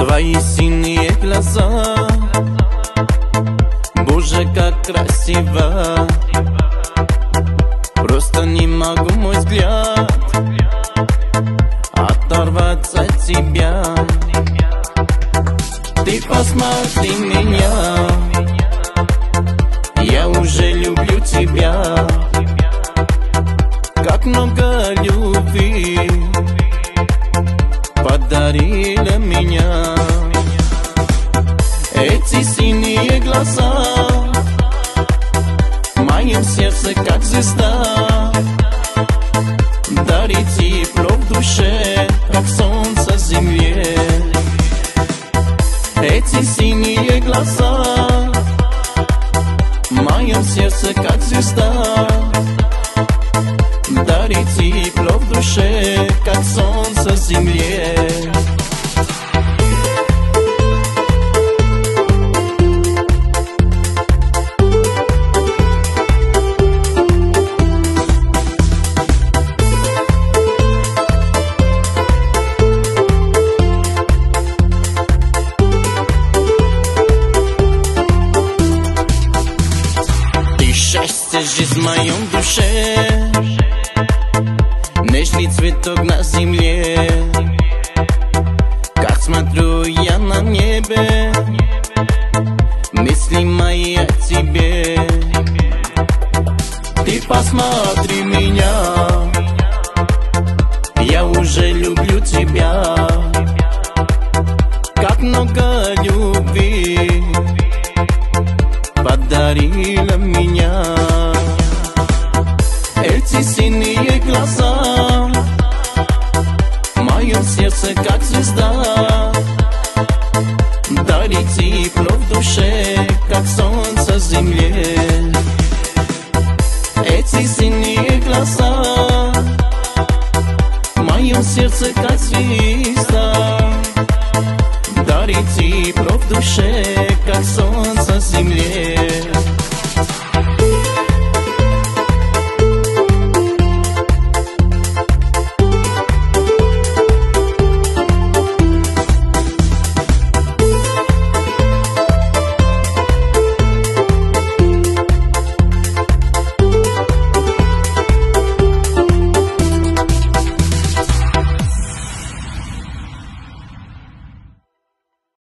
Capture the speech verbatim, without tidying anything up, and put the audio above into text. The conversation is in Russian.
Твои синие глаза, Боже, как красиво. Просто не могу, мой взгляд, оторваться от тебя. Ты посмотри меня, я уже люблю тебя. Как много любви подарила меня. Эти синие глаза в моем сердце, как звезда, дарит тепло в душе, как солнце земле. Эти синие глаза в моем сердце, как звезда, дарит тепло в душе, как солнце земле. Счастье, жизнь в моем душе, нежный цветок на земле. Как смотрю я на небе, мысли мои о тебе. Ты посмотри меня, я уже люблю тебя. Как много любви подарила меня. Эти синие глаза в моем сердце, как звезда, дарит тепло в душе, как солнце земле. Эти синие глаза в моем сердце, как звезда, дарит тепло в душе, как солнце земле.